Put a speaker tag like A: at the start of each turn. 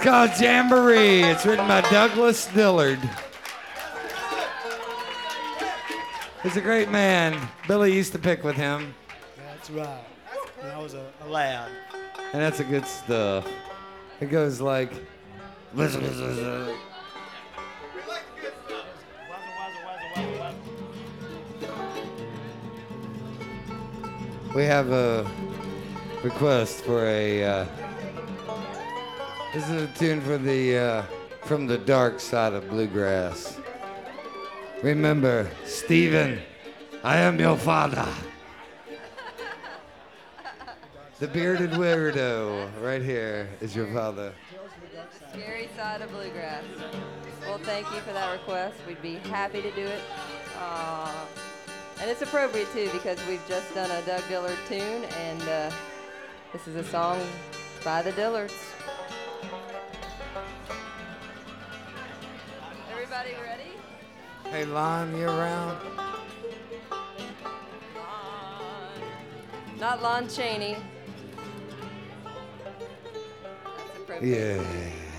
A: called Jamboree. It's written by Douglas Dillard. He's a great man. Billy used to pick with him.
B: That's right. When I was a lad.
A: And that's a good stuff. It goes like. We have a request for a. This is a tune for the from the dark side of bluegrass. Remember, Stephen, I am your father. The bearded weirdo right here is your father.
C: The scary side of bluegrass. Well, thank you for that request. We'd be happy to do it. And it's appropriate, too, because we've just done a Doug Dillard tune, and this is a song by the Dillards. Everybody ready?
A: Hey, Lon, you around?
C: Not Lon Chaney. That's appropriate.
A: Yeah.